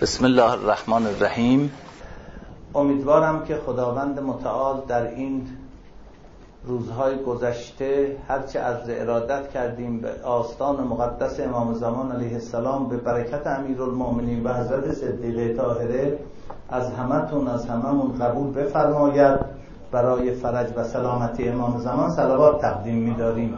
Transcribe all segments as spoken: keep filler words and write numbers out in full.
بسم الله الرحمن الرحیم. امیدوارم که خداوند متعال در این روزهای گذشته هرچه عرض ارادت کردیم به آستان مقدس امام زمان علیه السلام به برکت امیرالمؤمنین و حضرت صدیقه طاهره از همتون از هممون قبول بفرماید. برای فرج و سلامتی امام زمان صلوات تقدیم می‌داریم.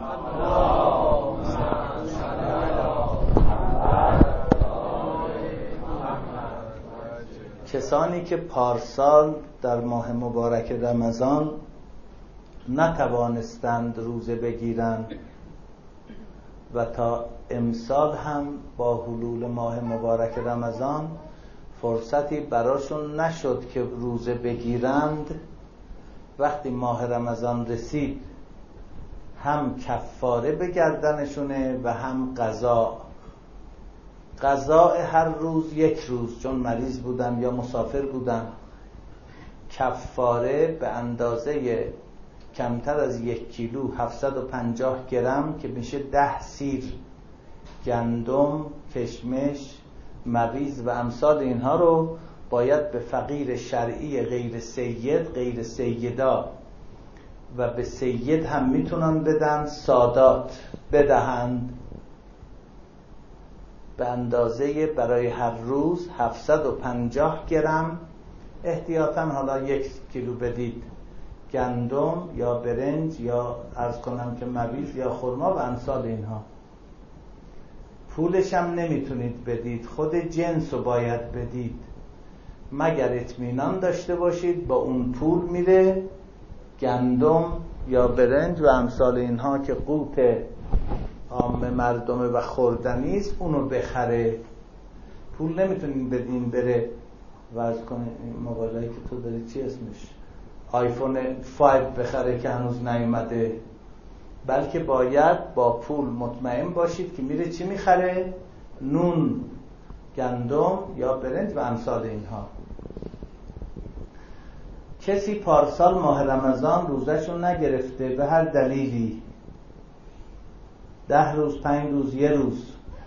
کسانی که پارسال در ماه مبارک رمضان نتوانستند روزه بگیرند و تا امسال هم با حلول ماه مبارک رمضان فرصتی براشون نشد که روزه بگیرند، وقتی ماه رمضان رسید هم کفاره به گردنشونه و هم قضا. قضاء هر روز یک روز چون مریض بودن یا مسافر بودن، کفاره به اندازه کمتر از یک کیلو هفتصد و پنجاه گرم که میشه ده سیر گندم، کشمش، مریض و امثال اینها رو باید به فقیر شرعی غیر سید، غیر سیدا و به سید هم میتونن بدن، سادات بدهند به اندازه برای هر روز هفتصد و پنجاه گرم. احتیاطاً حالا یک کیلو بدید گندم یا برنج یا عرض کنم که مریض یا خرما و امثال اینها. پولش هم نمیتونید بدید، خود جنس رو باید بدید، مگر اطمینان داشته باشید با اون پول میره گندم یا برنج و امثال اینها که قوت عام مردمه و خوردنیست اونو بخره. پول نمیتونین بدین بره ورز کنه موبایلی که تو داری چی اسمش آیفون پنج بخره که هنوز نیومده، بلکه باید با پول مطمئن باشید که میره چی میخره؟ نون، گندم یا برنج و امثال اینها. کسی پارسال ماه رمضان روزشو نگرفته به هر دلیلی، ده روز، پنج روز، یه روز،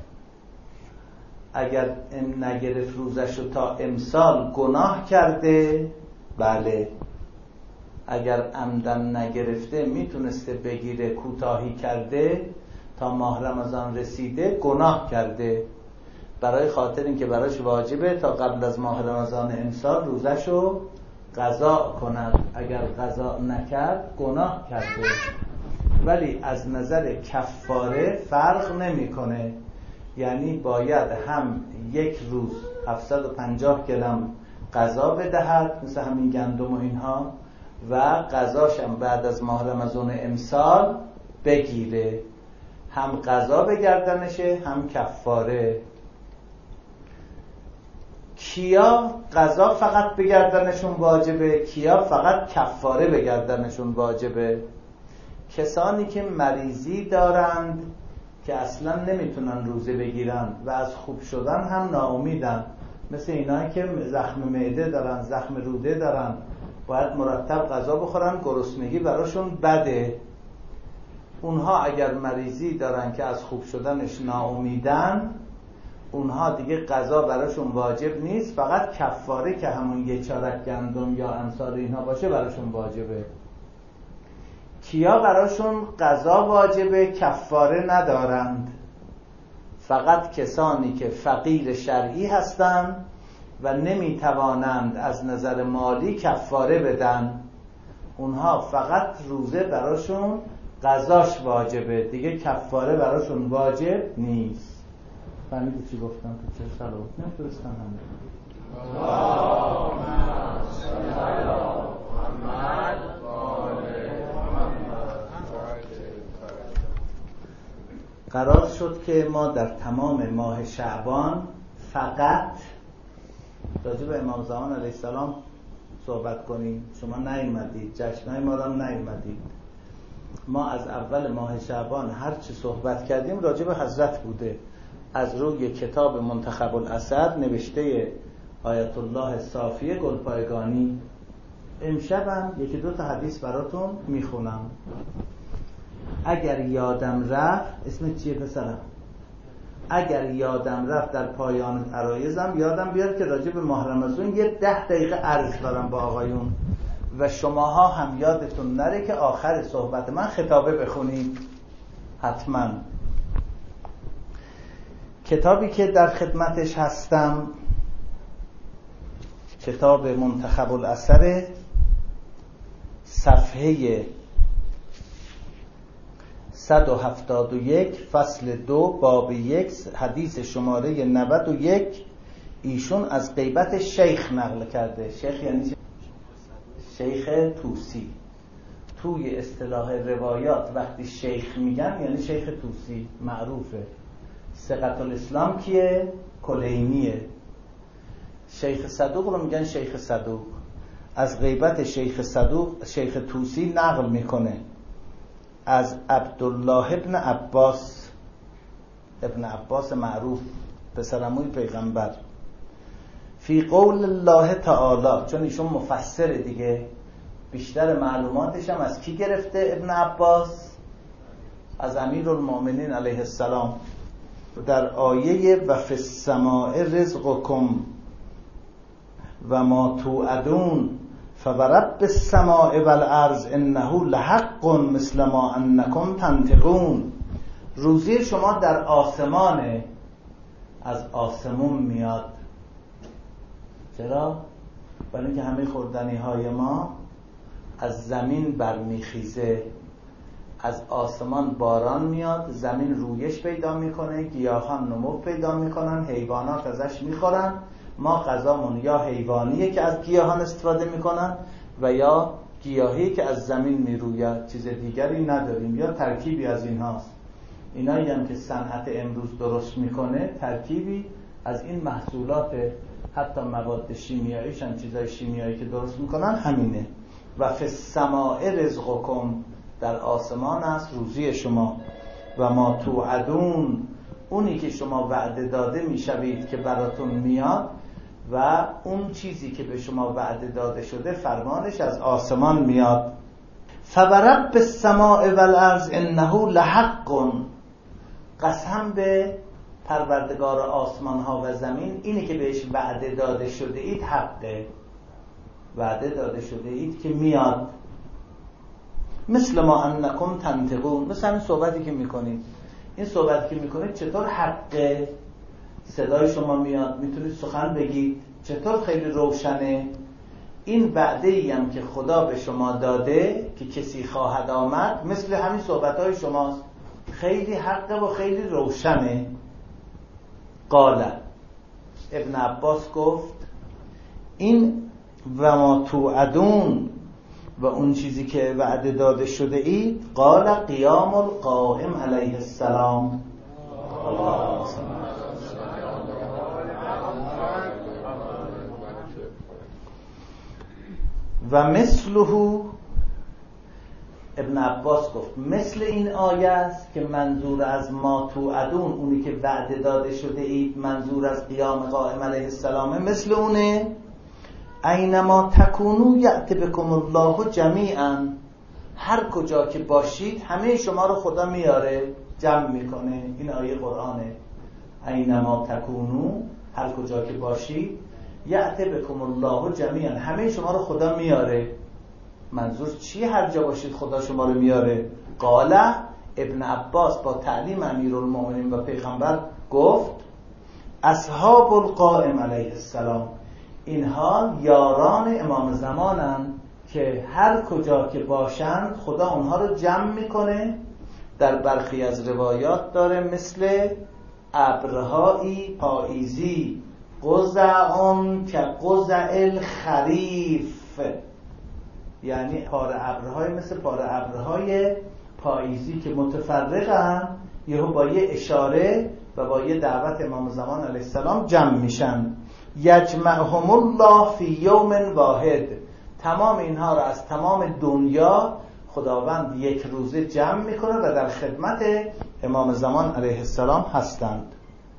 اگر نگرفت روزشو تا امسال گناه کرده؟ بله. اگر عمدن نگرفته میتونسته بگیره، کوتاهی کرده تا ماه رمضان رسیده گناه کرده، برای خاطر اینکه براش واجبه تا قبل از ماه رمضان امسال روزشو قضا کند. اگر قضا نکرد گناه کرده. ولی از نظر کفاره فرق نمیکنه، یعنی باید هم یک روز هفتصد و پنجاه گرم قضا بدهد مثل همین گندم و اینها و قضاش هم بعد از ماه رمضان امسال بگیره، هم قضا به گردنشه هم کفاره. کیا قضا فقط به گردنشون واجبه، کیا فقط کفاره به گردنشون واجبه؟ کسانی که مریضی دارند که اصلا نمیتونن روزه بگیرن و از خوب شدن هم ناامیدن، مثل اینایی که زخم معده دارن، زخم روده دارن، باید مرتب غذا بخورن، گرسنگی براشون بده. اونها اگر مریضی دارن که از خوب شدنش ناامیدن، اونها دیگه قضا براشون واجب نیست، فقط کفاره که همون یه چارک گندم یا امثال اینها باشه براشون واجبه. کیا براشون قضا واجبه کفاره ندارند؟ فقط کسانی که فقیر شرعی هستند و نمیتوانند از نظر مالی کفاره بدن، اونها فقط روزه براشون قضاش واجبه، دیگه کفاره براشون واجب نیست. فهمیدی چی گفتم؟ تو چه صلوات نفرستم همه قرار شد که ما در تمام ماه شعبان فقط راجع به امام زمان علیه السلام صحبت کنیم. شما نیومدید، جشنهای ما را نیومدید. ما از اول ماه شعبان هر چی صحبت کردیم راجع به حضرت بوده، از روی کتاب منتخب الاسد نوشته آیت الله صافی گلپایگانی. امشبم یکی دو تا حدیث براتون میخونم. اگر یادم رفت، اسم چیه پسرم؟ اگر یادم رفت در پایان عرایزم یادم بیاد که راجع به ماه رمضان یه ده دقیقه عرض دارم با آقایون و شماها هم یادتون نره که آخر صحبت من خطابه بخونید حتما. کتابی که در خدمتش هستم کتاب منتخب الاثر، صفحه صد و هفتاد و یک، فصل دو، باب یک، حدیث شماره نود و یک. ایشون از غیبت شیخ نقل کرده. شیخ یعنی شیخ توسی. توی اصطلاح روایات وقتی شیخ میگن یعنی شیخ توسی، معروفه. ثقة الاسلام کیه؟ کلینیه. شیخ صدوق رو میگن شیخ صدوق. از غیبت شیخ صدوق شیخ توسی نقل میکنه از عبدالله ابن عباس، ابن عباس معروف، پسرعموی پیغمبر. فی قول الله تعالی، چون ایشون مفسر دیگه، بیشتر معلوماتش هم از کی گرفته؟ ابن عباس از امیرالمؤمنین علیه السلام. در آیه و فی السماء رزقکم و ما توعدون فورب السماء والارض انه لحق مثل ما انکم تنطقون، روزی شما در آسمانه، از آسمون میاد. چرا؟ برای اینکه همه خوردنی های ما از زمین برمیخیزه، از آسمان باران میاد، زمین رویش پیدا میکنه، گیاهان نمو پیدا میکنن، حیوانات ازش میخورن. ما غذامون یا حیوانیه که از گیاهان استفاده میکنن و یا گیاهی که از زمین میروید، چیز دیگری نداریم، یا ترکیبی از اینهاست. اینایی هم که صنعت امروز درست میکنه ترکیبی از این محصولات، حتی مواد شیمیاییش هم چیزای شیمیایی که درست میکنن همینه. و فی السماء رزقکم، در آسمان است روزی شما، و ما توعدون، اونی که شما وعده داده میشوید که براتون میاد، و اون چیزی که به شما وعده داده شده فرمانش از آسمان میاد. فورب السماء والارض انه لحق، قسم به پروردگار آسمان ها و زمین، اینی که بهش وعده داده شده اید حقه، وعده داده شده اید که میاد. مثل ما انکم تنطقون، مثل این صحبتی که میکنید. این صحبتی که میکنید چطور حقه؟ صدای شما میاد، میتونید سخن بگید، چطور خیلی روشنه. این وعده ای هم که خدا به شما داده که کسی خواهد آمد، مثل همین صحبتهای شماست، خیلی حقه و خیلی روشنه. قال ابن عباس گفت این و ما توعدون و اون چیزی که وعده داده شده اید، قال قیام القائم علیه السلام. و مثله، ابن عباس گفت مثل این آیه است که منظور از ما توعدون، اونی که وعده داده شده اید، منظور از قیام قائم علیه السلامه، مثل اونه. اینما تکونو یأتی بکم الله جمیعا، هر کجا که باشید همه شما رو خدا میاره، جمع میکنه. این آیه قرآنه. اینما تکونو، هر کجا که باشید، یأتی بکم الله جمیعا، همه شما رو خدا میاره. منظور چی هر جا باشید خدا شما رو میاره؟ قال ابن عباس با تعلیم امیرالمؤمنین و پیغمبر گفت اصحاب القائم علیه السلام، اینها یاران امام زمانن که هر کجا که باشند خدا اونها رو جمع میکنه. در برخی از روایات داره مثل ابرهایی پاییزی، قزعون که قزع الخریف، یعنی پاره ابرهای مثل پاره ابرهای پاییزی که متفرقن، یهو با یه اشاره و با یه دعوت امام زمان علیه السلام جمع میشن. یجمعهم الله فی یوم واحد، تمام اینها را از تمام دنیا خداوند یک روزه جمع میکنه و در خدمت امام زمان علیه السلام هستند.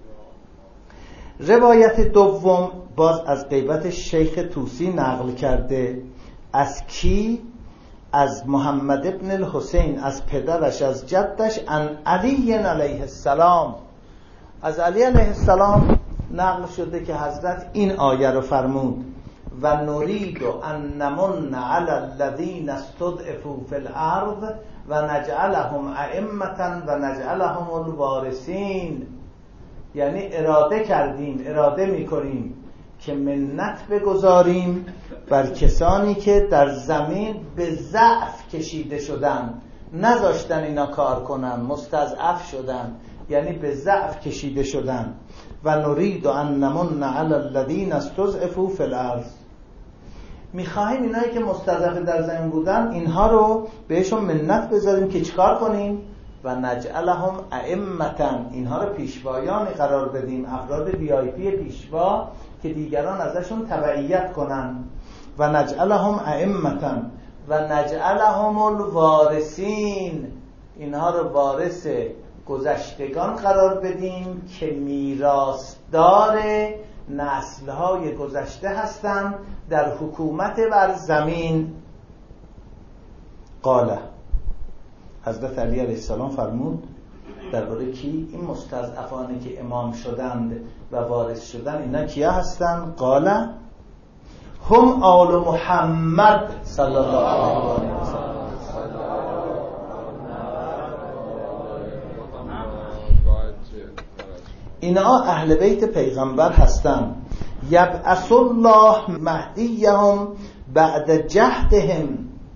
روایت دوم باز از غیبت شیخ توسی نقل کرده. از کی؟ از محمد ابن الحسین، از پدرش، از جدش، ان علی علیه السلام، از علی علیه السلام نقل شده که حضرت این آیه رو فرمود و نرید ان نمن علی الذین استضعفوا فی الارض و نجعلهم ائمة و نجعلهم الوارثین. یعنی اراده کردیم، اراده میکنیم که منت بگذاریم بر کسانی که در زمین به ضعف کشیده شدن، نذاشتن اینا کار کنن، مستضعف شدن، یعنی به ضعف کشیده شدن. و نرید ان نمن علی الذین استضعفوا فی الارض، میخواهیم اینایی که مستضعف در زمین بودن اینها رو بهشون منت بذاریم که چیکار کنیم؟ و نجعلهم ائمة، اینها رو پیشوایانی قرار بدیم، افراد وی آی پی پیشوا که دیگران ازشون تبعیت کنن. و نجعلهم ائمة و نجعلهم الوارثین، اینها رو وارث گذشتگان قرار بدیم که میراثدار نسل‌های گذشته هستند در حکومت بر زمین. قاله، حضرت علی علیه السلام فرمود درباره کی؟ این مستضعفانی که امام شدند و وارث شدند اینا کیا هستند؟ قاله هم آل محمد صلی الله علیه و سلم. اینا اهل بیت پیغمبر هستند. یبعث الله مهدیهم بعد جهدهم،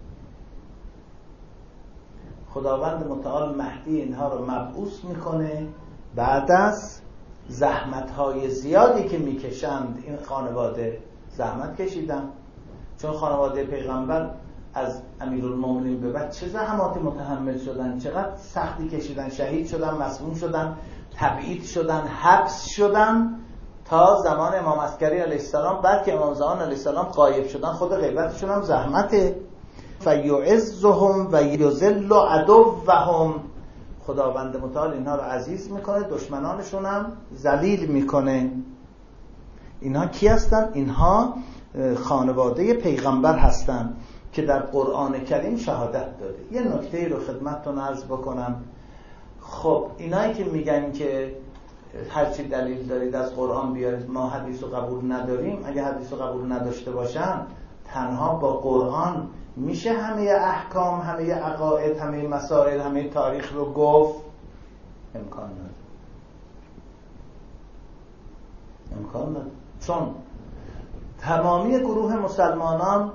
خداوند متعال مهدی اینها رو مبعوث میکنه بعد از زحمت‌های زیادی که میکشند. این خانواده زحمت کشیدن، چون خانواده پیغمبر از امیرالمومنین به بعد چه زحماتی متحمل شدن، چقدر سختی کشیدن، شهید شدن، مسموم شدن، تبعید شدن، حبس شدن، تا زمان امام عسکری علیه السلام. بعد که امام زمان علیه السلام غایب شدن خود غیبتشون هم زحمته. فیعزهم و یذل عدوهم، خداوند متعال اینها رو عزیز میکنه، دشمنانشون هم ذلیل میکنه. اینها کی هستن؟ اینها خانواده پیغمبر هستن که در قرآن کریم شهادت داده. یه نکته رو خدمتتون عرض بکنم. خب اینایی که میگن که هرچی دلیل دارید از قرآن بیارید، ما حدیث رو قبول نداریم، اگه حدیث رو قبول نداشته باشن تنها با قرآن میشه همه احکام، همه عقاید، همه مسائل، همه تاریخ رو گفت؟ امکان نداره. امکان نداره، چون تمامی گروه مسلمانان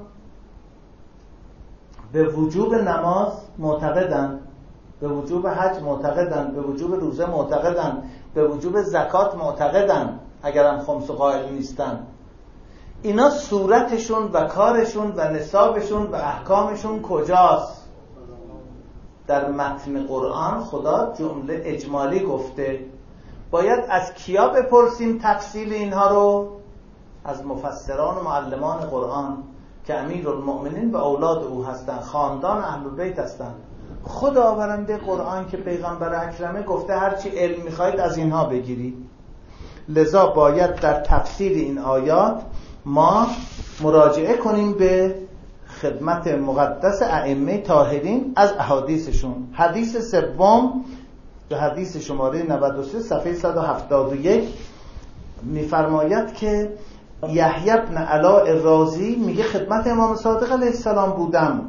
به وجوب نماز معتقدن، به وجوب حج معتقدن، به وجوب روزه معتقدن، به وجوب زکات معتقدن، اگرم خمس و قائل نیستن. اینا صورتشون و کارشون و نصابشون و احکامشون کجاست؟ در متن قرآن خدا جمله اجمالی گفته. باید از کیا بپرسیم تفصیل اینها رو؟ از مفسران و معلمان قرآن که امیرالمؤمنین و اولاد او هستند، خاندان اهل بیت هستند. خداوند قرآن که پیغمبر اکرمه گفته هرچی علم میخواید از اینها بگیرید. لذا باید در تفسیر این آیات ما مراجعه کنیم به خدمت مقدس ائمه طاهرین از احادیثشون. حدیث سوم به حدیث شماره نود و سه صفحه صد و هفتاد و یک میفرماید که یحیی بن علاء رازی میگه خدمت امام صادق علیه السلام بودم،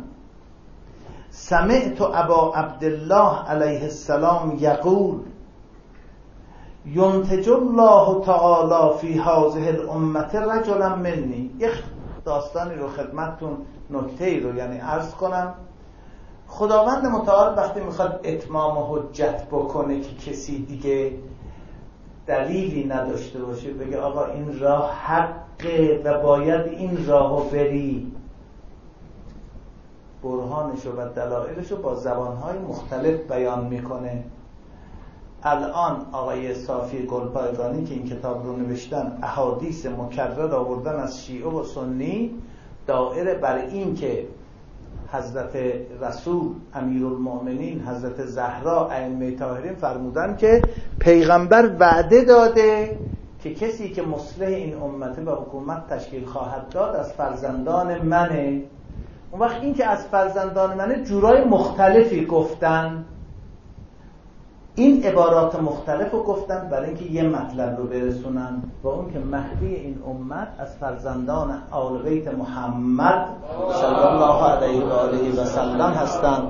سمعت ابا عبدالله علیه السلام یقول ینتج الله تعالی فی هذه الامه رجلا منی. یک داستانی رو خدمتتون، نکته‌ای رو یعنی عرض کنم. خداوند متعال وقتی میخواد اتمام حجت بکنه که کسی دیگه دلیلی نداشته باشه بگه آقا این راه حقه و باید این راهو بری، برهانشو و دلایلشو با زبانهای مختلف بیان میکنه. الان آقای صافی گلپایگانی که این کتاب رو نوشتن احادیث مکرر آوردن از شیعه و سنی دائره بر این که حضرت رسول، امیرالمؤمنین، حضرت زهرا، ائمه طاهرین فرمودن که پیغمبر وعده داده که کسی که مصلح این امته و حکومت تشکیل خواهد داد از فرزندان منه. اون وقت این که از فرزندان منه جورای مختلفی گفتن. این عبارات مختلف رو گفتن برای اینکه یه مطلب رو برسونن و اون که مهدی این امت از فرزندان آل بیت محمد صلی الله علیه و آله و سلم هستند.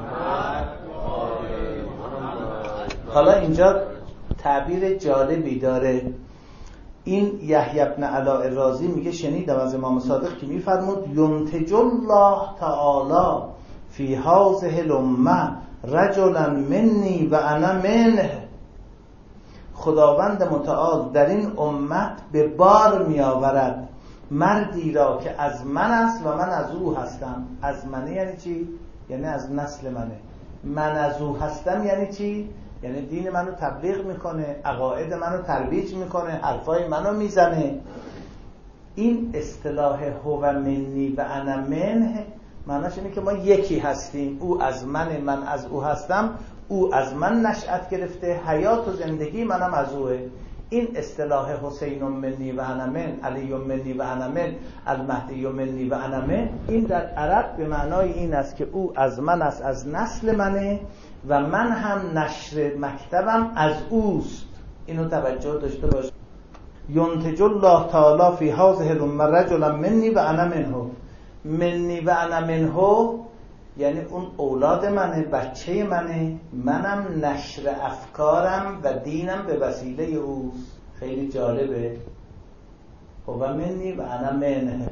حالا اینجا تعبیر جالبی داره. این یحیی بن علاء الرازی میگه شنیدم از امام صادق که میفرمود ینتج الله تعالی فی هذه الامه رجلا منی و انا منه. خداوند متعال در این امت به بار می آورد مردی را که از من است و من از او هستم. از منه یعنی چی؟ یعنی از نسل منه. من از او هستم یعنی چی؟ یعنی دین منو تبلیغ میکنه، عقاید منو ترویج میکنه، حرفای منو میزنه. این اصطلاح هو منی و انا منه معناش اینه که ما یکی هستیم. او از من، من از او هستم. او از من نشأت گرفته، حیات و زندگی منم از اوه. این اصطلاح حسین منی و انا من، علی منی و انا من، المهدی منی و انا من، این در عرب به معنای این است که او از من است، از نسل منه و من هم نشر مکتبم از اوست. اینو توجه داشته باش. ینتج الله تعالی فی هذه الامه رجلا منی و انا منه. منی و انا منه یعنی اون اولاد منه، بچه منه، منم نشر افکارم و دینم به وسیله اوست. خیلی جالبه. و منی و انا منه.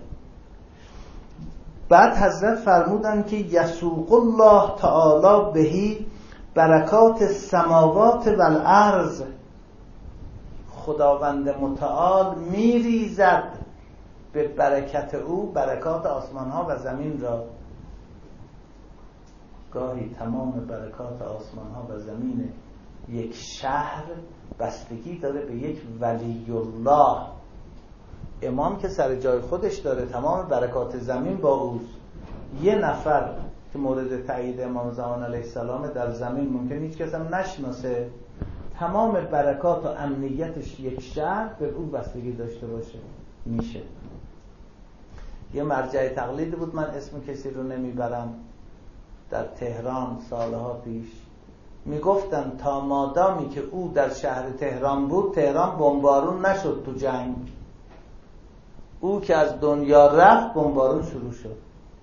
بعد حضرت فرمودن که یسوق الله تعالی بهی برکات السماوات و الارض. خداوند متعال میریزد به برکت او برکات آسمان ها و زمین را. گاهی تمام برکات آسمان ها و زمین یک شهر بستگی داره به یک ولی الله. امام که سر جای خودش داره، تمام برکات زمین با اوست. یه نفر که مورد تایید امام زمان علیه السلام در زمین ممکن هیچ کس هم نشناسه، تمام برکات و امنیتش یک شهر به او بستگی داشته باشه میشه. یه مرجع تقلید بود، من اسم کسی رو نمیبرم، در تهران سالها پیش میگفتن تا مادامی که او در شهر تهران بود تهران بمبارون نشد تو جنگ. او که از دنیا رفت بمبارون شروع شد.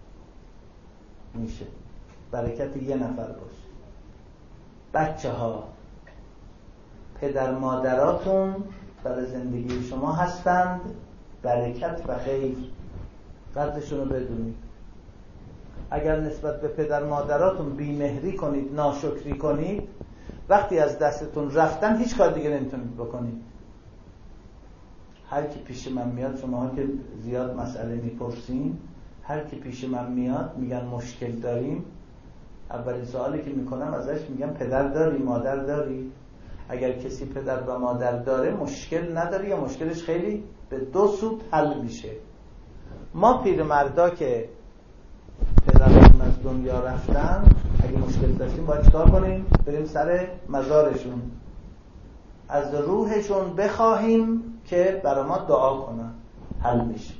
میشه برکت یه نفر باشه. بچه ها، پدر مادراتون برای زندگی شما هستند برکت و خیر. قدرشون رو بدونید. اگر نسبت به پدر مادراتون بیمهری کنید، ناشکری کنید، وقتی از دستتون رفتن هیچ کار دیگه نمیتونید بکنید. هر کی پیش من میاد، شماها که زیاد مسئله میپرسین، هر کی پیش من میاد میگن مشکل داریم، اولین سوالی که میکنم ازش میگم پدر داری، مادر داری؟ اگر کسی پدر و مادر داره مشکل نداره یا مشکلش خیلی به دو سود حل میشه. ما پیرمردا که پدرشون از دنیا رفتن، اگه مشکل داشتیم باید چیکار کنیم؟ بریم سر مزارشون، از روحشون بخواهیم که برای ما دعا کنن، حل میشه.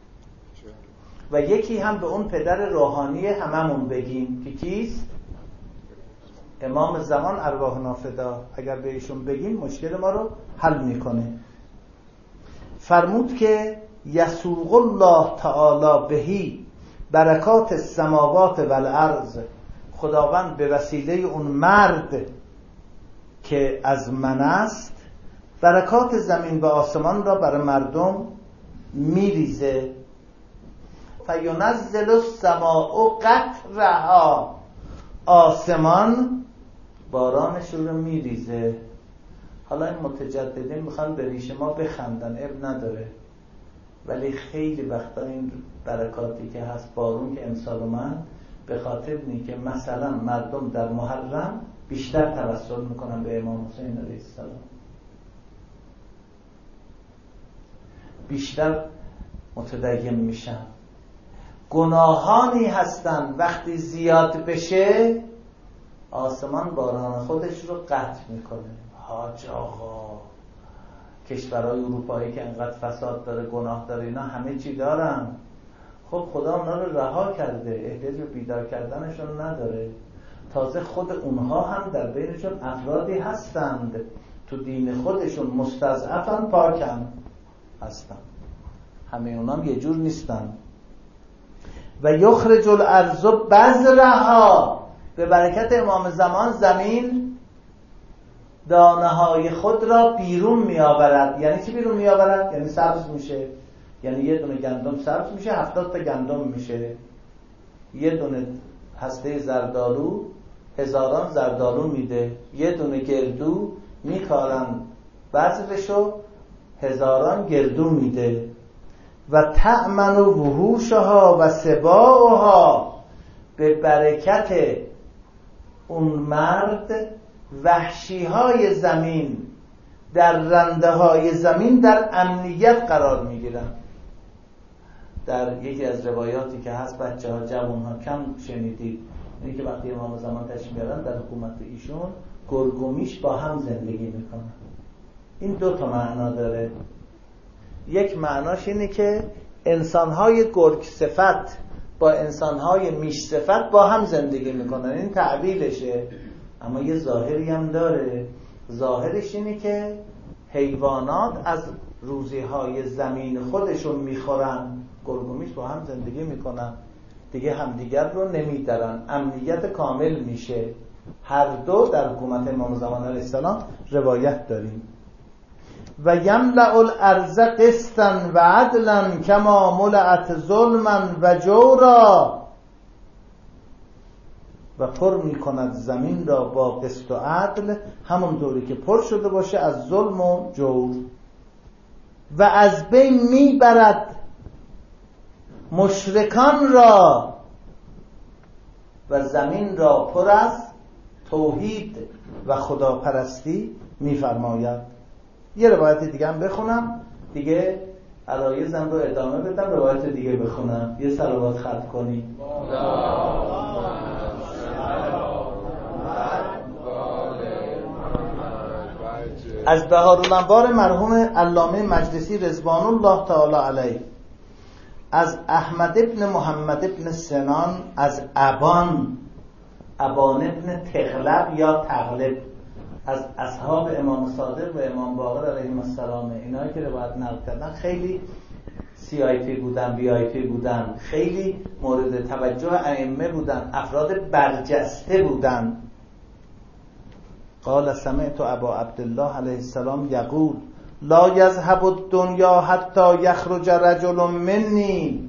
و یکی هم به اون پدر روحانی هممون بگیم که کیست؟ امام زمان ارواحنا فدا. اگر به ایشون بگیم مشکل ما رو حل میکنه. فرمود که یسوق الله تعالی بهی برکات السماوات و الارض. خداوند به وسیله اون مرد که از من است برکات زمین و آسمان را برای مردم میریزه. فینزل السماء قطرها. آسمان بارانش رو میریزه. حالا این متجددین میخوان به ریش ما بخندن، اب نداره، ولی خیلی وقتا این برکاتی که هست، بارون که امسال من به خاطر اینه که مثلا مردم در محرم بیشتر توسل میکنن به امام حسین علیه السلام، بیشتر متدین میشن. گناهانی هستن وقتی زیاد بشه آسمان باران خودش رو قطع میکنه. حاج آقا، کشورهای اروپایی که انقدر فساد داره، گناه داره، اینا همه چی دارن. خب خدا اونا رو رها کرده، احتیاج به بیدار کردنشون نداره. تازه خود اونها هم در بینشون افرادی هستند تو دین خودشون مستضعفن، پاکن هستن، همه اونام یه جور نیستن. و یخرج الارض بذرها، به برکت امام زمان زمین دانه های خود را بیرون می آورد. یعنی چی بیرون می آورد؟ یعنی سبز میشه. یعنی یه دونه گندم سبز میشه، هفتاد تا گندم میشه. یه دونه هسته زردالو هزاران زردالو میده. یه دونه گردو میکارن بذرشو، هزاران گردو میده. و تأمن وحوشها و سباعها، به برکت اون مرد وحشی های زمین در رنده های زمین در امنیت قرار میگیرن. در یکی از روایاتی که هست، بچه ها جوان ها کم شنیدید، اینه که وقتی امام زمان تشریف بیارن در حکومت ایشون گرگ و میش با هم زندگی میکنن. این دو تا معنا داره. یک معناش اینه که انسانهای گرگ صفت با انسانهای میش صفت با هم زندگی میکنن، این تعبیرشه. اما یه ظاهری هم داره. ظاهرش اینه که حیوانات از روزیهای زمین خودشون میخورن، گرگ و میش با هم زندگی میکنن، دیگه همدیگر رو نمیدرن، امنیت کامل میشه. هر دو در حکومت امام زمان علیه السلام روایت داریم. و یملأ الارض قسطا و عدلا کما ملأت ظلما و جورا، و پر میکند زمین را با قسط و عدل، همونطوری که پر شده باشه از ظلم و جور. و از بین میبرد مشرکان را، و زمین را پر از توحید و خداپرستی میفرماید. یه روایت دیگه هم بخونم دیگه، عرایزم رو ادامه بدم، روایت دیگه بخونم، یه صلوات ختم کنی. از بهارالانوار مرحوم علامه مجلسی رضوان الله تعالی علیه، از احمد ابن محمد ابن سنان، از ابان ابان ابن تغلب یا تغلب، از اصحاب امام صادق و امام باقر علیهم السلام. اینایی که روایت نقل کردن خیلی سی آی پی بودن، وی آی پی بودن، خیلی مورد توجه ائمه بودن، افراد برجسته بودن. قال سمعت ابا عبدالله علیه السلام یقول لا یذهب الدنیا حتی یخرج رجل منی،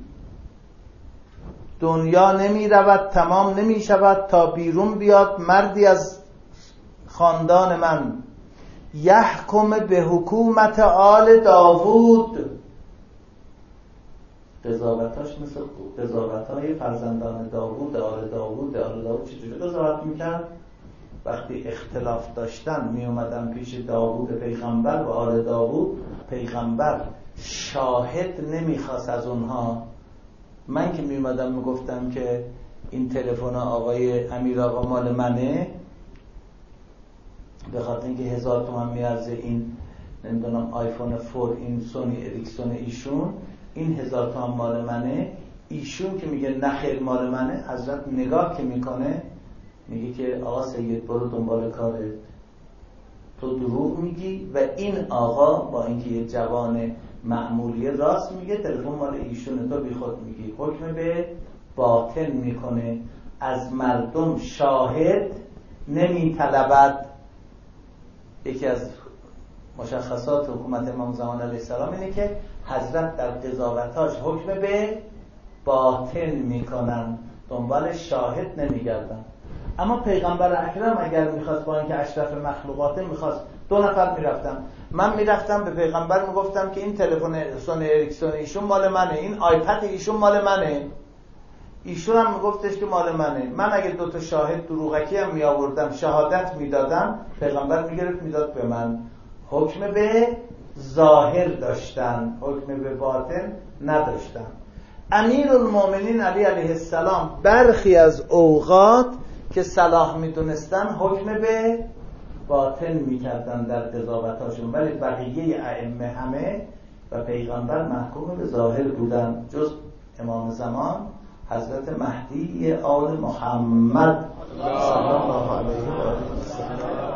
دنیا نمی رود، تمام نمی شود تا بیرون بیاد مردی از خاندان من، یحکم به حکومت آل داوود، قضاوتاش مثل قضاوتای فرزندان داوود، آل داوود. آل داوود چجوری قضاوت میکرد؟ وقتی اختلاف داشتن می اومدن پیش داوود پیغمبر و آل داوود، پیغمبر شاهد نمیخواست از اونها. من که می اومدم میگفتم که این تلفن آقای امیر آقا مال منه، به خاطر اینکه هزار تومن میارزه این نمیدونم آیفون فور، این سونی اریکسون ایشون، این هزار تومن مال منه. ایشون که میگه نخیر مال منه، حضرت نگاه که میکنه میگه که آقا سید برو دنبال کارت، تو دروغ میگی. و این آقا با اینکه یه جوان معمولی راست میگه، تلفن مال ایشونه، تو بی خود میگی. حکم به باطن میکنه، از مردم شاهد نمیطلبد. یکی از مشخصات حکومت امام زمان علیه السلام اینه که حضرت در قضاوتاش حکم به باطن میکنن، دنبال شاهد نمیگردن. اما پیغمبر اکرم اگر میخواست، با اینکه اشرف مخلوقاته، میخواست دو نفر میرفتن، من میرفتم به پیغمبر میگفتم که این تلفن سونی اریکسون ایشون مال منه، این آیپد ایشون مال منه، ایشون هم میگفتش که مال منه. من اگه دو تا شاهد دروغکی هم میآوردم، شهادت میدادم، پیغمبر میگرفت میداد به من. حکم به ظاهر داشتن، حکم به باطن نداشتن. امیرالمومنین علی علیه السلام برخی از اوقات که صلاح میدونستن حکم به باطن میکردن در قضاوتاشون، ولی بقیه ائمه همه و پیغمبر محکوم به ظاهر بودن، جز امام زمان حضرت مهدی آل محمد صلی الله علیه و آله.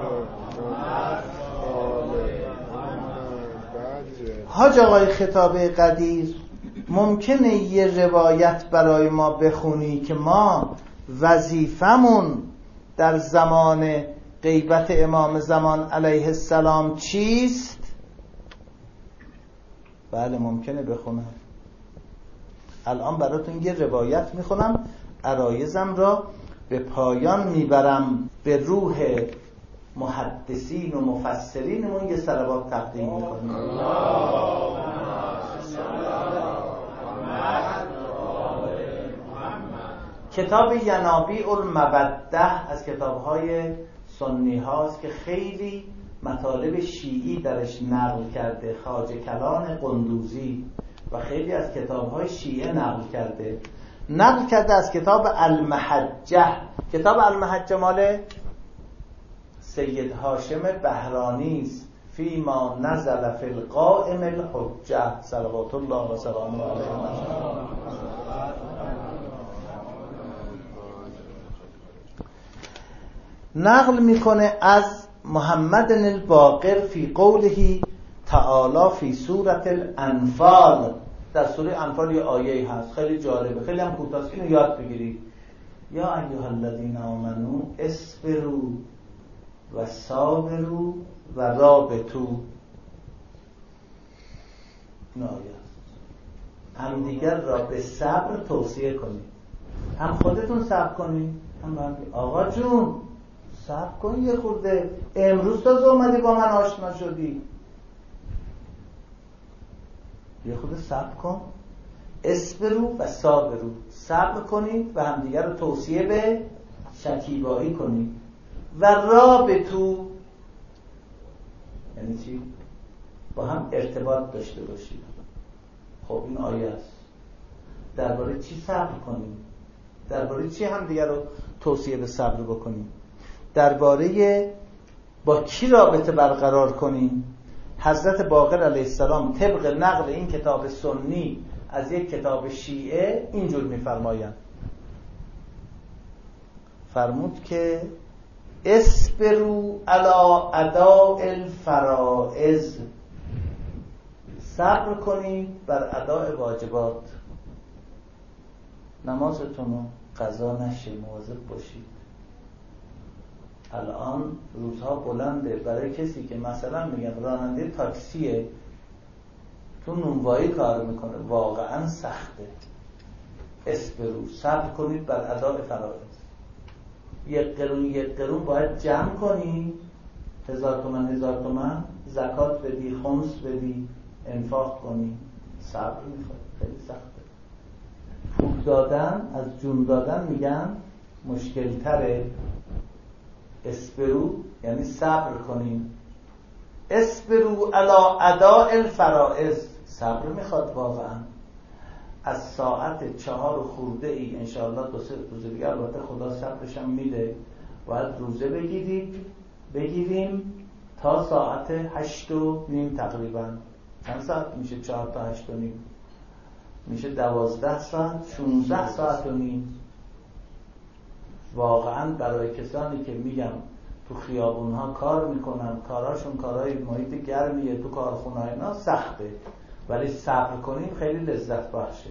حاج آقای خطاب قدیر، ممکنه یه روایت برای ما بخونی که ما وظیفمون در زمان غیبت امام زمان علیه السلام چیست؟ بله ممکنه بخونم. الان براتون یه روایت میخونم، عرایزم را به پایان میبرم، به روح محدثین و مفسرینمون یه صلوات تقدیم میکنیم. کتاب ینابیع المودة از کتاب‌های سنی هاست که خیلی مطالب شیعی درش نقل کرده، خواجه کلان قندوزی و خیلی از کتاب‌های شیعه نقل کرده. نقل کرده از کتاب المحجه. کتاب المحجه مال سید هاشم بهرانی است، فی ما نزل فی القائم الحجه صلوات الله و سلامه علیه. نقل میکنه از محمد الباقر فی قوله تعالی فی سورة الانفال. در سوره انفال یه آیه هست خیلی جالبه، خیلی هم کوتاست، اینو یاد بگیرید. یا ایها الذین آمنو اصبروا و صابروا و رابطوا. این آیه هم دیگر را به صبر توصیه کنید، هم خودتون صبر کنید، هم هم آقا جون صبر کن یه خورده، امروز تازه اومدی با من آشنا شدی، یه خورده صبر کن. اصبروا و صابروا، صبر کنید و همدیگر رو توصیه به شکیبایی کنید. و رابطوا یعنی چی؟ با هم ارتباط داشته باشید. خب این آیه است. درباره چی صبر کنیم؟ درباره چی همدیگر رو توصیه به صبر بکنیم؟ درباره با کی رابطه برقرار کنیم؟ حضرت باقر علیه السلام طبق نقل این کتاب سنی از یک کتاب شیعه اینجور می‌فرمایند. فرمود که اصبروا علی اداء الفرائض، صبر کنید بر اداء واجبات. نمازتون رو قضا نشه، مواظب باشید. الان روزها بلنده، برای کسی که مثلا میگم راننده تاکسیه تو نونوایی کار میکنه واقعا سخته. اصبروا، صبر کنید بر اداء فرائض. یک قرون یک قرون باید جمع کنی، هزار تومن هزار تومن زکات بدی، خمس بدی، انفاق کنی. صبر میخواد، خیلی سخته. پول دادن از جون دادن میگن مشکل تره. اصبروا یعنی صبر کنیم. اصبروا علی اداء الفرائض، صبر میخواد واقعا. از ساعت چهار خورده ای انشاءالله دو سه روز دیگه البته خدا صبرش هم میده، باید روزه بگیرید بگیریم تا ساعت هشت و نیم تقریبا. چند ساعت میشه؟ چهار تا هشت و نیم میشه دوازده ساعت، شونزده ساعت و نیم. واقعا برای کسانی که میگم تو خیابونها کار میکنن، کاراشون کارهای محیط گرمیه، تو کارخونه اینا سخته، ولی صبر کنیم خیلی لذت بخشه.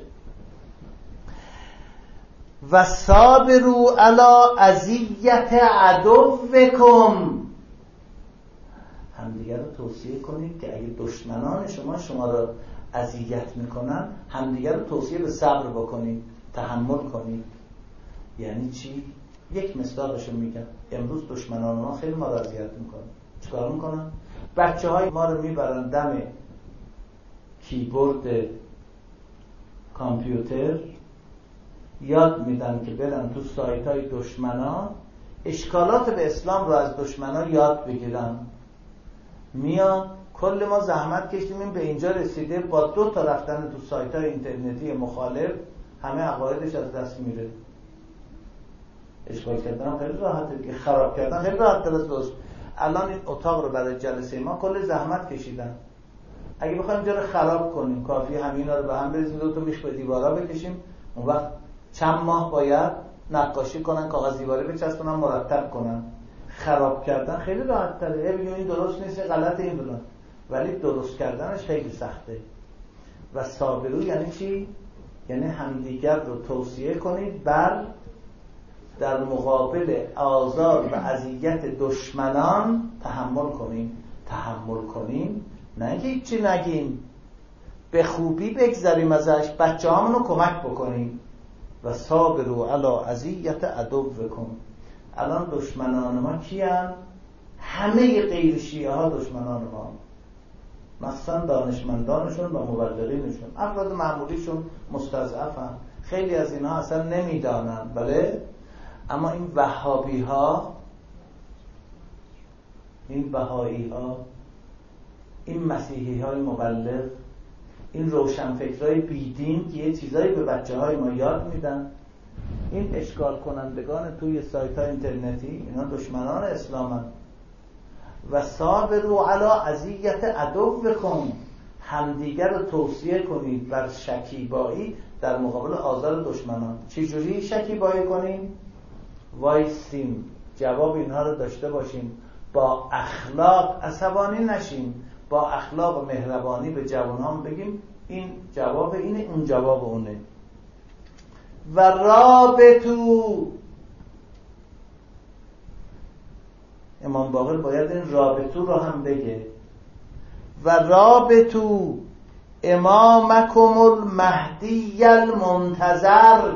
و صابروا علی اذیة عدوکم، همدیگر رو توصیه کنید که اگه دشمنان شما شما رو اذیت میکنن، همدیگر رو توصیه به صبر بکنید، تحمل کنید. یعنی چی؟ یک مثالشو میگم. امروز دشمنان ما خیلی ما رو اذیت میکنن. چیکار میکنن؟ بچه های ما رو میبرن دم کیبورد کامپیوتر، یاد میدن که برن تو سایت های دشمنان اشکالات به اسلام رو از دشمنان یاد بگیرن. میان کل ما زحمت کشیدیم این به اینجا رسیده، با دو تا رفتن تو سایت های اینترنتی مخالف همه عقایدش از دست میره. اشغال کردن خیلی راحته دیگه، خراب کردن خیلی راحت تر از دوست. الان این اتاق رو برای جلسه ما کل زحمت کشیدن. اگه بخوایم اینجا رو خراب کنیم کافی همینا رو به هم بریزیم، دو تا میخ به دیوارا بکشیم، اون وقت چند ماه باید نقاشی کنن، کاغذ دیواری بچسبونن، مرتب کنن. خراب کردن خیلی راحت تره، بگیم این درست نیست، غلط این بلان، ولی درست کردنش خیلی سخته. و صابرو یعنی چی؟ یعنی همدیگر رو توصیه کنید بر در مقابل آزار و اذیت دشمنان تحمل کنیم. تحمل کنیم نه اینکه هیچی نگیم، به خوبی بگذاریم ازش، بچه هامونو کمک بکنیم. و صابرو علی اذیت عدوکم. الان دشمنان ما کیان؟ همه غیر شیعه ها دشمنان ما، مخصوصا دانشمندانشون و مبلغینشون. افراد معمولیشون مستضعفن، خیلی از اینها اصلا نمیدانن. بله، اما این وهابی ها، این بهایی ها، این مسیحی های مبلغ، این روشنفکرای بیدین که یه چیزایی به بچه های ما یاد میدن، این اشکال کنندگان توی سایت های اینترنتی، اینا دشمنان اسلامن. و صابرو علی اذیت عدوکم، همدیگر رو توصیه کنید بر شکیبایی در مقابل آزار دشمنان. چجوری شکیبایی کنیم؟ وایسیم، جواب اینها رو داشته باشیم، با اخلاق عصبانی نشیم، با اخلاق و مهربانی به جوانان بگیم این جواب اینه، اون جواب اونه. و رابطو، امام باقر باید این رابطو رو هم بگه. و رابطو امامکم المهدی المنتظر،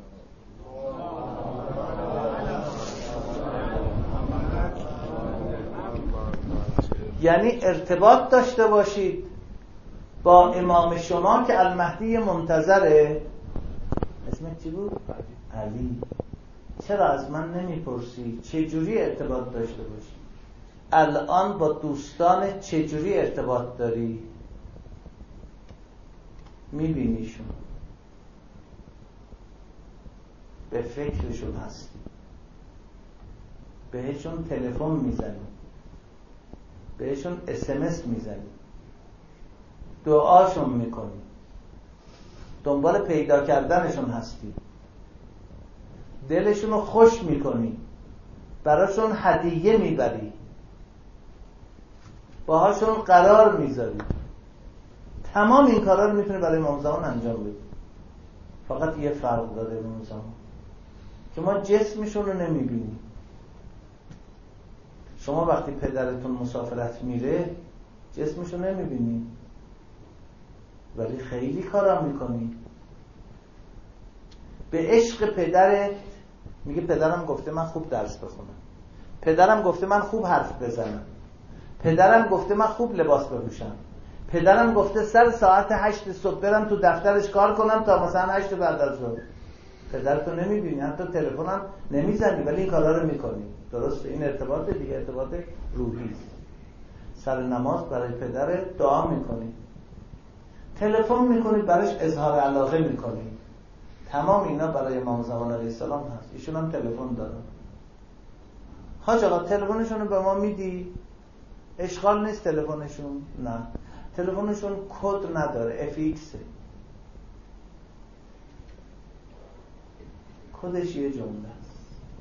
یعنی ارتباط داشته باشید با امام شما که المهدی منتظره. اسمت چی بود؟ علی. چرا از من نمیپرسی چجوری ارتباط داشته باشی؟ الان با دوستان چجوری ارتباط داری؟ میبینیشون، به فکرشون هستی، بهشون تلفن میزنی، بهشون اس ام اس میزنی، دعاشون میکنی، دنبال پیدا کردنشون هستی، دلشون رو خوش میکنی، براشون هدیه میبری، باهاشون قرار میذاری. تمام این کارا رو میتونی برای امام زمان انجام بدی. فقط یه فرق داره امام زمان، که ما جسمشون رو نمیبینیم. شما وقتی پدرتون مسافرت میره جسمشو نمیبینی، ولی خیلی کارا میکنی. به عشق پدرت میگه پدرم گفته من خوب درس بخونم، پدرم گفته من خوب حرف بزنم، پدرم گفته من خوب لباس بپوشم، پدرم گفته سر ساعت هشت صبح برم تو دفترش کار کنم تا مثلا هشت بعد از ظهر. پدرتو نمیبینی، حتی تلفن هم نمیزنی، ولی این کارا رو میکنی. درسته؟ این ارتباط دیگه، ارتباط روحی است. سر نماز برای پدر دعا میکنی، تلفن میکنی براش اظهار علاقه میکنی. تمام اینا برای امام زمان علیه السلام هست. ایشون هم تلفن دارن. حاج آقا تلفنشون رو به ما میدی؟ اشغال نیست تلفنشون؟ نه، تلفنشون کد نداره، اف ایکس. کدش یه جمله است: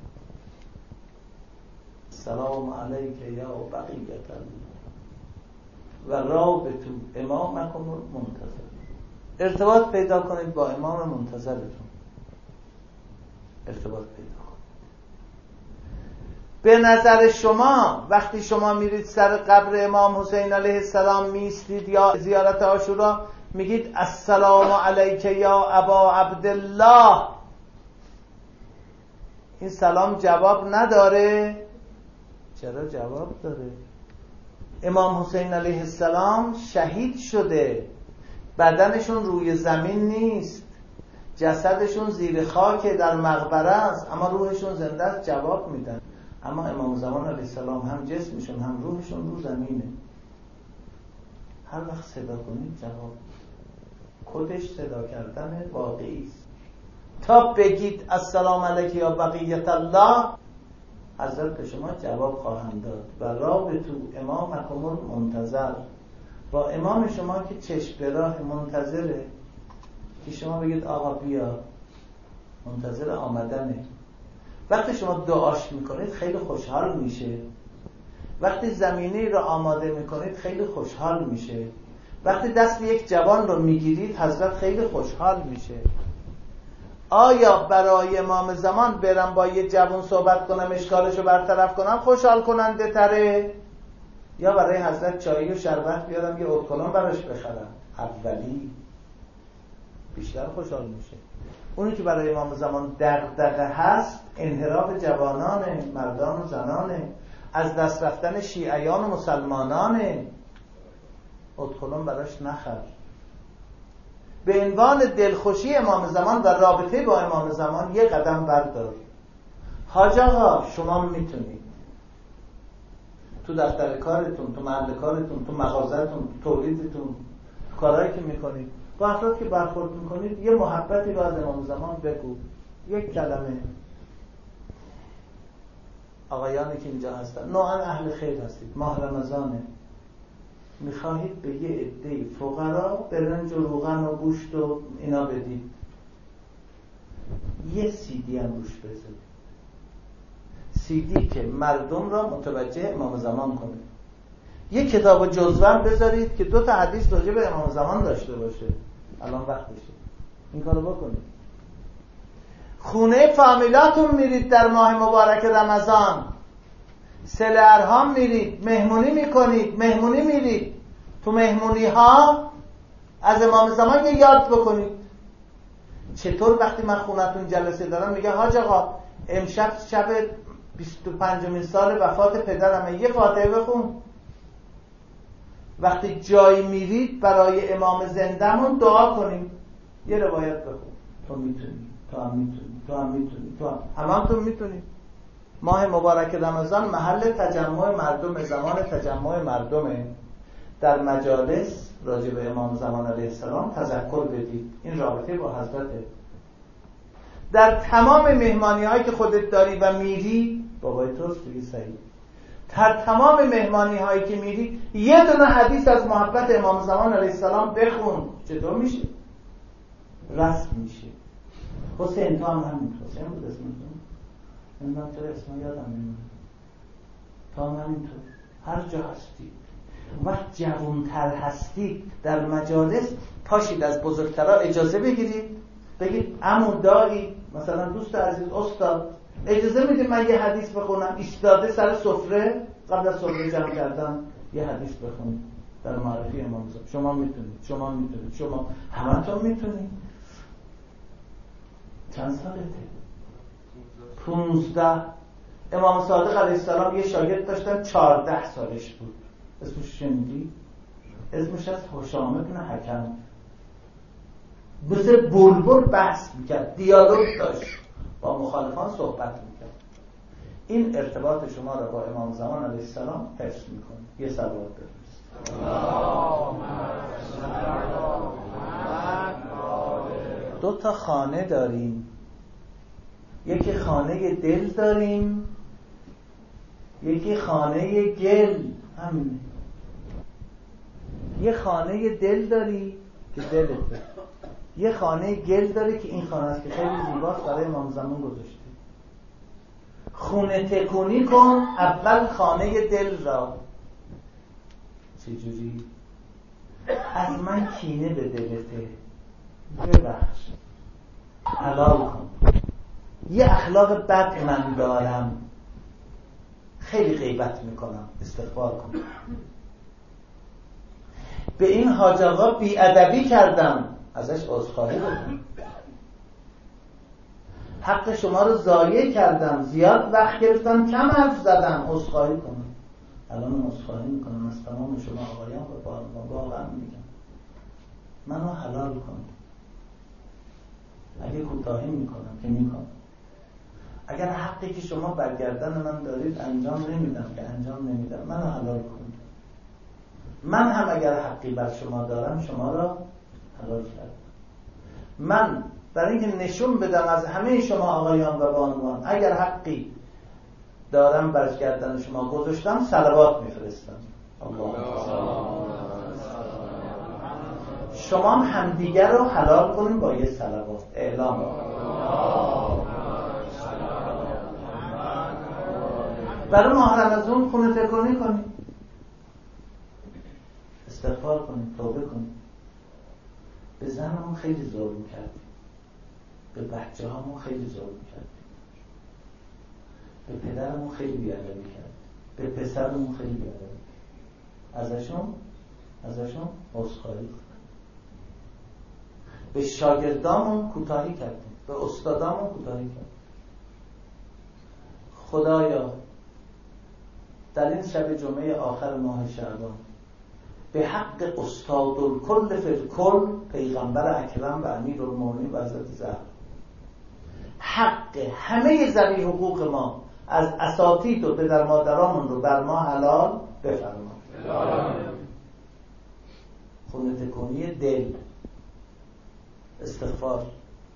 سلام علیک یا بقیت الله و رابطو امامکم منتظر. ارتباط پیدا کنید با امام منتظرتون، ارتباط پیدا کنید. به نظر شما وقتی شما میرید سر قبر امام حسین علیه السلام میستید یا زیارت عاشورا میگید السلام علیک یا ابا عبدالله، این سلام جواب نداره؟ چرا جواب داره؟ امام حسین علیه السلام شهید شده، بدنشون روی زمین نیست، جسدشون زیر خاک در مقبره است، اما روحشون زنده است، جواب میدن. اما امام زمان علیه السلام هم جسمشون هم روحشون رو زمینه. هر وقت صدا کنید جواب. کدش صدا کردن واقعی است. تا بگید السلام علیک یا بقیت الله، حضرت به شما جواب خواهند داد. و رابطو امامکم منتظر، با امام شما که چشم به راه منتظره که شما بگید آقا بیا منتظر آمدنه. وقتی شما دعاش میکنید خیلی خوشحال میشه. وقتی زمینه رو آماده میکنید خیلی خوشحال میشه. وقتی دست یک جوان رو میگیرید حضرت خیلی خوشحال میشه. آیا برای امام زمان برم با یه جوان صحبت کنم اشکالشو برطرف کنم خوشحال کننده تره، یا برای حضرت چایی و شربت بیارم یه ادکلون براش بخرم؟ اولی بیشتر خوشحال میشه. اونی که برای امام زمان دغدغه هست انحراف جوانانه، مردان و زنانه، از دست رفتن شیعیان و مسلمانانه. ادخلون براش نخر. به عنوان دلخوشی امام زمان و رابطه با امام زمان یه قدم بردار. حاج آقا شما میتونید تو دفتر کارتون، تو محل کارتون، تو مغازه‌تون، تو تولیدتون، کارهایی که میکنید، با افراد که برخورد میکنید یه محبتی رو از امام زمان بگو. یک کلمه. آقایانی که اینجا هستن نوعا اهل خیر هستید، ماه رمضانه، میخواهید به یه عده فقرا برنج و روغن و گوشت و اینا بدید، یه سیدی هم روش بذارید، سیدی که مردم را متوجه امام زمان کنه. یه کتاب جزوه بذارید که دو تا حدیث راجع به امام زمان داشته باشه. الان وقتشه این کارو بکنید. خونه فامیلاتون میرید در ماه مبارک رمضان، صله ارحام میرید، مهمونی میکنید، مهمونی میرید، تو مهمونی ها از امام زمان یه یاد بکنید. چطور وقتی من خونتون جلسه دارم میگه حاج آقا امشب شب بیست و پنجمین سال وفات پدرمه، یه فاتحه بخون. وقتی جایی میرید برای امام زندهمون دعا کنیم، یه روایت بخون. تو میتونی، تو هم میتونی، تو هم میتونی، تو هم هم, هم تو میتونی. ماه مبارک رمضان محل تجمع مردم، زمان تجمع مردمه. در مجالس راجع به امام زمان علیه السلام تذکر بدید. این رابطه با حضرته. در تمام مهمانی هایی که خودت داری و میری، بابای توست بگی سعید، در تمام مهمانی هایی که میری یه دونه حدیث از محبت امام زمان علیه السلام بخون. چطور میشه؟ رسم میشه. حسین تو هم همینطور. حسین بود اسمتون؟ نمیدونم چرا اسم یادم نمیاد. تو هم همینطور. هر جا هستی وقت جوانتر هستید در مجالس پاشید از بزرگترها اجازه بگیرید، بگید عمو دایی، مثلا دوست عزیز، استاد اجازه میدید من یه حدیث بخونم؟ ایستاده سر سفره قبل از سفره جمع کردن یه حدیث بخونید در معرفی امام زمان. شما میتونید، شما میتونید، شما همتون میتونید. چند سالته؟ پونزده. امام صادق علیه السلام یه شاگرد داشتن چارده سالش بود. اسمش شنیدی؟ اسمش از هشام بن حکم. مثل بلبل بحث میکرد، دیالوگ داشت، با مخالفان صحبت میکرد. این ارتباط شما را با امام زمان علیه السلام حفظ میکنه. یه صلوات بفرست. دو تا خانه داریم، یکی خانه دل داریم، یکی خانه گل. همینه. یه خانه دل داری که دلته، یه خانه گل داری که این خانه است که خیلی زیباست، برای امام زمان گذاشته. خونه تکونی کن اول خانه دل را. چجوری؟ از من کینه به دلته، ببخش، حلال کن. یه اخلاق بد من دارم، خیلی غیبت میکنم، استغفار کن. به این حاج آقا بی‌ادبی کردم، ازش عذرخواهی بکن. حق شما رو ضایع کردم، زیاد وقت گرفتم، کم حرف زدم، عذرخواهی کنم. الان عذرخواهی میکنم از تمام شما آقایان و بانوان، واقعا میگم منو حلال کن. اگه کوتاهی میکنم که میکنم، اگر حقی که شما برگردن من دارید انجام نمیدم که انجام نمیدم، منو حلال کن. من هم اگر حقی بر شما دارم شما را حلال کردم. من برای اینکه نشون بدم از همه شما آقایان و بانوان اگر حقی دارم برگردن شما گذاشتم، صلوات میفرستم. شما هم همدیگر رو حلال کنیم با یه صلوات. اعلام برای ماه رمضان خونه تکونی کنید، استغفار کنید، توبه کنید. به زنمون خیلی ظلم کردیم، به بچه هامون خیلی ظلم کردیم، به پدرمون خیلی بیادبی کردیم، به پسرمون خیلی بیادبی کردیم. ازشون ازشون عذرخواهی کنیم. به شاگردامون کوتاهی کردیم، به استادامون کوتاهی کردیم. خدایا در این شب جمعه آخر ماه شعبان به حق استاد الکل فی الکل پیغمبر اکرم و امیرالمومنین و حضرت زهرا، حق همه ذوی حقوق ما از اساتید و پدر مادرامون رو بر ما حلال بفرما. خونه تکونی دل، استغفار.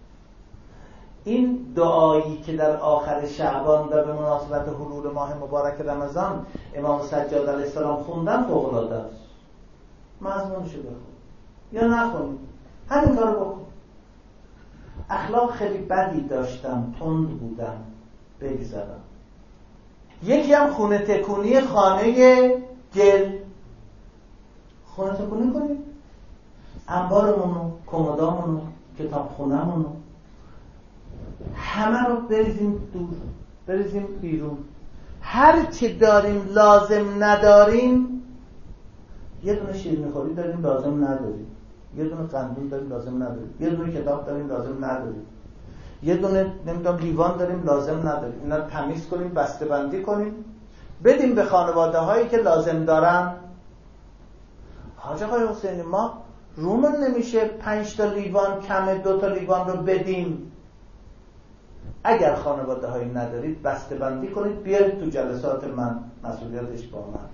این دعایی که در آخر شعبان و به مناسبت حلول ماه مبارک رمضان امام سجاد علیه السلام خوندن فوق العاده است. مضمونشو بخون یا نخون، همین کارو بکن. اخلاق خیلی بدی داشتم، تند بودم، بگذرم. یکی هم خونه تکونی خانه گل. خونه تکونی کنید، انبارمونو، کمدامونو، کتابخونه‌مونو همه رو بریزیم دور، بریزیم بیرون. هر چی داریم لازم نداریم، یه دونه شیرینی خوری داریم لازم نداریم، یه دونه قندون داریم لازم نداریم، یه دونه کتاب داریم لازم نداریم، یه دونه نمیدونم لیوان داریم لازم نداریم. اینا رو تمیز کنیم، بسته بندی کنیم، بدیم به خانواده هایی که لازم دارن. حاج آقای حسینی ما رومون نمیشه پنج تا لیوان کمه دو تا لیوان رو بدیم. اگر خانواده هایی ندارید بسته بندی کنید، بیارید تو جلسات من، مسئولیتش با من.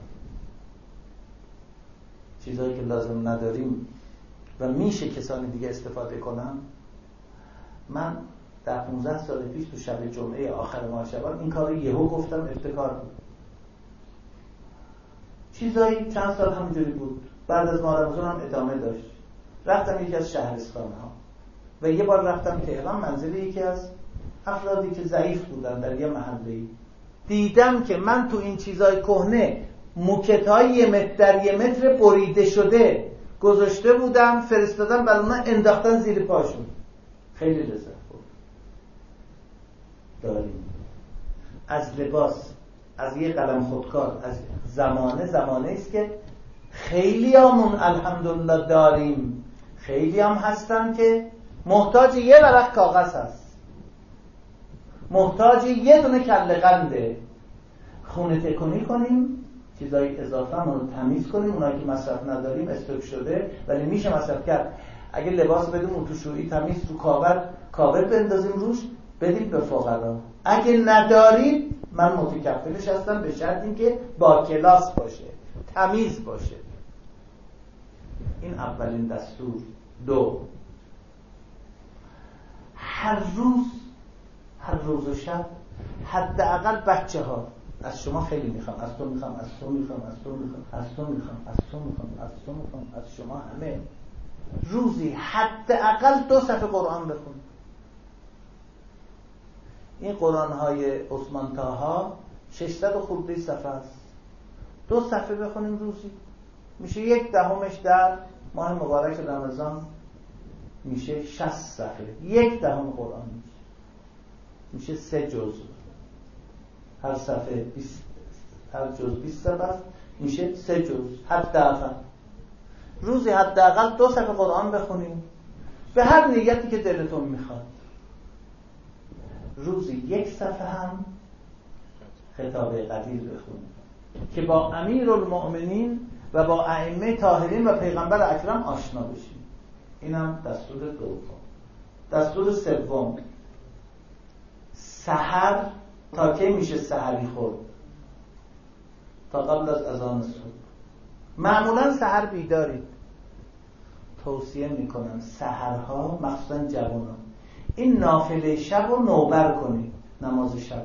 چیزایی که لازم نداریم و میشه کسانی دیگه استفاده کنن. من در پانزده سال پیش تو شب جمعه آخر ماه شعبان این کارو یهو گفتم، ابتکار بود. چیزایی چند سال همینجوری بود، بعد از ماه رمضان هم ادامه داشت. رفتم یکی از شهرستان ها و یه بار رفتم تهران، منزل یکی از افرادی که ضعیف بودن در یه محله‌ای. دیدم که من تو این چیزای کهنه موکت‌های یه متر در یه متر بریده شده گذاشته بودم، فرستادم برای اونا، انداختن زیر پاشون. خیلی لذت بود. داریم از لباس، از یه قلم خودکار، از زمانه زمانه است که خیلی همون الحمدلله داریم. خیلی هم هستن که محتاج یه ورق کاغذ هست، محتاج یه دونه کله قنده. خونه تکونی کنیم، چیزای اضافه همون رو تمیز کنیم. اونایی که مصرف نداریم، استوک شده ولی میشه مصرف کرد. اگه لباس بدیم اون تو شویی تمیز تو کاور کاور بندازیم روش، بدیم به فقرا. اگه ندارید من متکفلش هستم، به شرط اینکه با کلاس باشه، تمیز باشه. این اولین دستور. دو، هر روز هر روز و شب حداقل بچه ها، از شما خیلی میخوام، از تو میخوام، از تو میخوام، از تو میخوام، از تو میخوام، از تو میخوام، از تو میخوام، از شما همه، روزی حداقل دو صفحه قرآن بخون. این قرآن های عثمان طاها ششصد و خورده صفحه است. دو صفحه بخونیم روزی، میشه یک دهمش در ماه مبارک رمضان، میشه شصت صفحه. یک دهم قرآن میشه میشه سه جزء. هر صفحه بیست، هر جزء بیست صفحه میشه سه جزء. حداقل روزی حداقل دو صفحه قرآن بخونیم به هر نیتی که دلتون میخواد. روزی یک صفحه هم خطاب قدیر بخونیم که با امیرالمؤمنین و با ائمه طاهرین و پیغمبر اکرم آشنا بشیم. اینم دستور دوم. دستور سوم، سحر تا کی میشه سحری خورد؟ تا قبل از اذان صبح. معمولا سحر بیدارید. توصیه میکنم سحرها مخصوصا جوانان این نافله شب رو نوبر کنید. نماز شب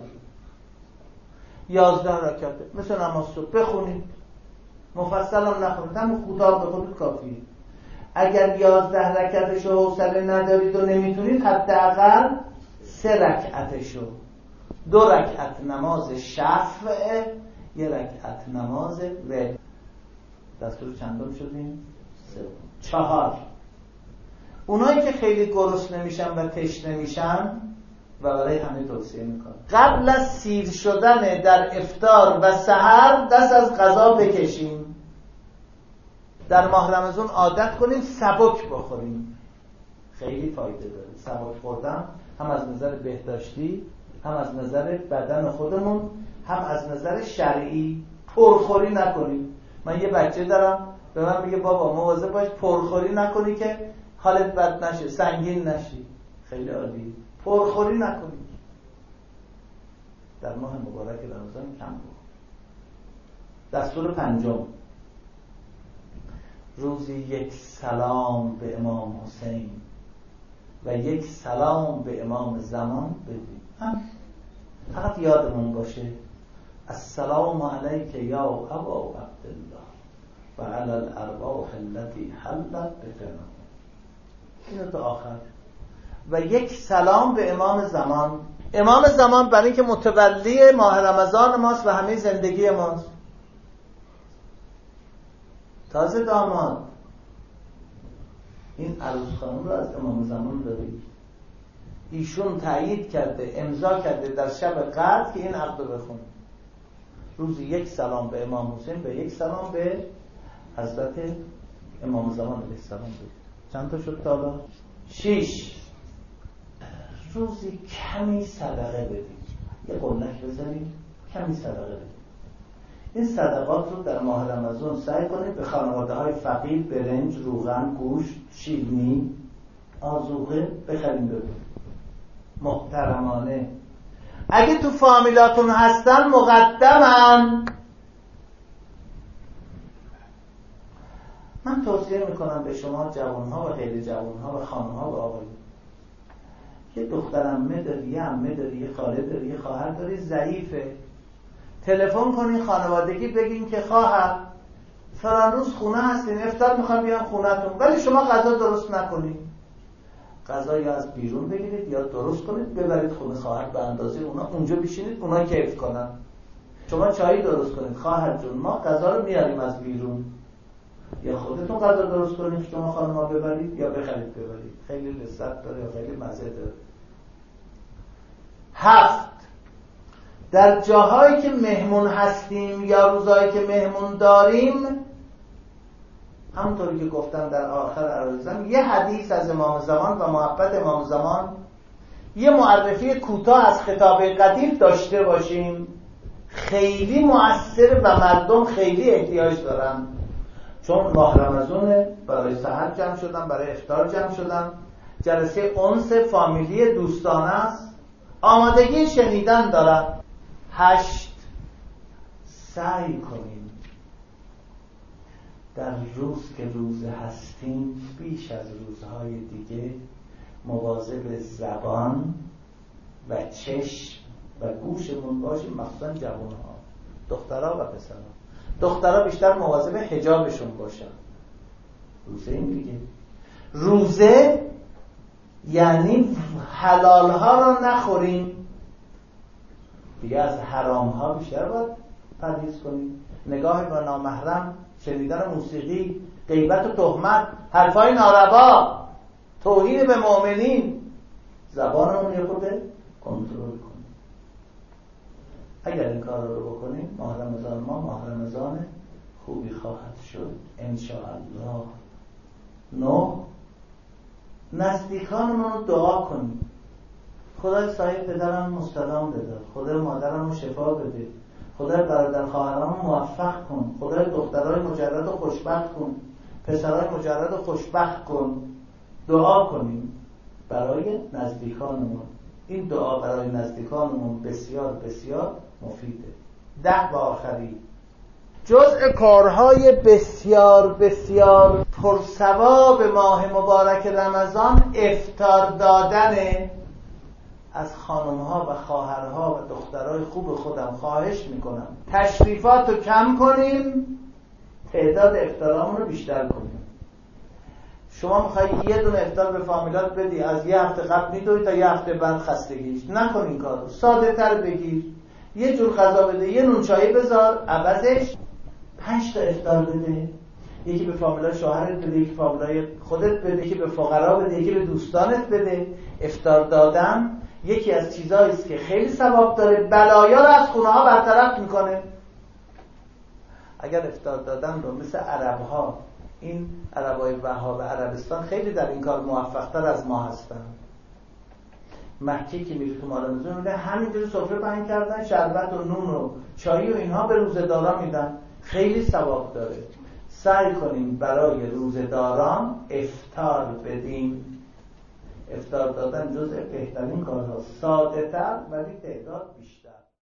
یازده رکعته مثل نماز صبح بخونید، مفصل هم نخونید، هم کوتاه بخونید کافیه. اگر یازده رکعتشو حوصله ندارید و نمیتونید، حداقل سه رکعتشو دو رکعت نماز شفع، یه رکعت نماز وتر. دستور چندم شدیم؟ سه. چهار، اونایی که خیلی گرسنه نمیشن و تشنه نمیشن و برای همه توصیه میکنم قبل از سیر شدن در افطار و سحر دست از غذا بکشیم. در ماه رمضان عادت کنیم سبک بخوریم، خیلی فایده داره. سبک خوردن هم از نظر بهداشتی، هم از نظر بدن خودمون، هم از نظر شرعی. پرخوری نکنیم. من یه بچه دارم به من میگه بابا مواظب باش پرخوری نکنی که حالت بد نشه، سنگین نشی. خیلی عالی. پرخوری نکنی. در ماه مبارک رمضان کم بود. دستور پنجم، روزی یک سلام به امام حسین و یک سلام به امام زمان بدیم. فقط یادمون باشه السلام علیک یا ابا عبدالله و علی الارواح التي حلت بفنا. اینو تا آخر. و یک سلام به امام زمان. امام زمان برای اینکه متولی ماه رمضان ماست و همه زندگی ماست. تازه داماد این عروس خانم رو از امام زمان دارید. ایشون تایید کرده، امضا کرده در شب قدر که این عقد رو بخونه. روزی یک سلام به امام حسین و یک سلام به حضرت امام زمان علیه السلام بدید. چند تا شد تا حالا؟ شیش، روزی کمی صدقه بدید. یه قلنک بزنید، کمی صدقه بدید. این صدقات رو در ماه رمضان سعی کنید به خانواده های فقیر برنج، روغن، گوشت، شیرینی، آذوقه بخرید ببرید. محترمانه. اگه تو فامیلاتون هستن مقدمن. من توصیه میکنم به شما جوانها و غیر جوانها و خانمها و آقایون، یه دختر عمه داری، یه عمه داری، یه خاله داری، یه خواهر داری ضعیفه، تلفن کنین خانوادگی بگین که خواهر فلان روز خونه هستین، افطار میخوام بیام خونه‌تون، ولی شما غذا درست نکنین. غذا یا از بیرون بگیرید یا درست کنید ببرید خونه خواهر به اندازه اونا، اونجا بشینید اونا کیف کنن. شما چای درست کنید خواهر جون، ما غذا رو میاریم از بیرون، یا خودتون غذا درست کنید شما خانم‌ها ببرید یا بخرید ببرید. خیلی لذت داره یا خیلی مزه داره. هفت، در جاهایی که مهمون هستیم یا روزایی که مهمون داریم، همونطوری که گفتم در آخر عرایزم، یه حدیث از امام زمان و محبت امام زمان، یه معرفی کوتاه از خطاب قدیر داشته باشیم. خیلی مؤثر و مردم خیلی احتیاج دارن. چون ماه رمضان برای سحر جمع شدن، برای افطار جمع شدن، جلسه انس فامیلی دوستانه است، آمادگی شنیدن دارن. هشت، سعی کنیم در روز که روز هستیم بیش از روزهای دیگه مواظب زبان و چشم و گوشمون باشیم، مخصوصا جوانها، دخترها و پسرها. دخترها بیشتر مواظب حجابشون باشن. روزه این دیگه. روزه یعنی حلال ها رو نخوریم دیگه، از حرام ها بیشتر باید پرهیز کنیم. نگاه به نامحرم، شنیدن موسیقی، غیبت و تهمت، حرفای ناروا، توهین به مؤمنین. زبانمون یه خود کنترل کنیم. اگر این کار رو بکنیم ماه رمضان ما ماه رمضان خوبی خواهد شد انشاءالله. نه، نزدیکانمون رو دعا کنیم. خدای سایه پدرم مستدام بده، خدای مادرم رو شفا بده، خدای برادر خواهرام موفق کن، خدای دخترای مجرد رو خوشبخت کن، پسرای مجرد رو خوشبخت کن. دعا کنیم برای نزدیکانمون. این دعا برای نزدیکانمون بسیار بسیار مفیده. ده و آخری، جزء کارهای بسیار بسیار پرثواب ماه مبارک رمضان افطار دادنه. از خانمها و خواهرها و دخترای خوب خودم خواهش میکنم تشریفات رو کم کنیم، تعداد افطارامون رو بیشتر کنیم. شما میخوای یه دونه افطار به فامیلات بدی، از یه هفته قبل میدوی تا یه هفته بعد خستگیش. نکن این کارو، ساده تر بگیر، یه جور غذا بده، یه نون چایی بذار، عوضش پنج تا افطار بده. یکی به فامیلای شوهرت بده، یکی فامیلای خودت بده، یکی به فقرا بده، یکی به دوستانت بده. افطار دادن یکی از چیزایی است که خیلی ثواب داره، بلایا رو از خونه ها برطرف میکنه. اگر افطار دادن رو مثل عرب ها، این عربای وهاب عربستان خیلی در این کار موفق تر از ما هستن. مکه که میره تو مارمزون میده همینجوری سفره پهن کردن، شربت و نون و چایی و اینها به روزه‌داران میدن، خیلی ثواب داره. سعی کنیم برای روزه‌داران افطار بدیم. افطار دادن جزء بهترین کارهاست، ساده تر ولی تعداد بیشتر.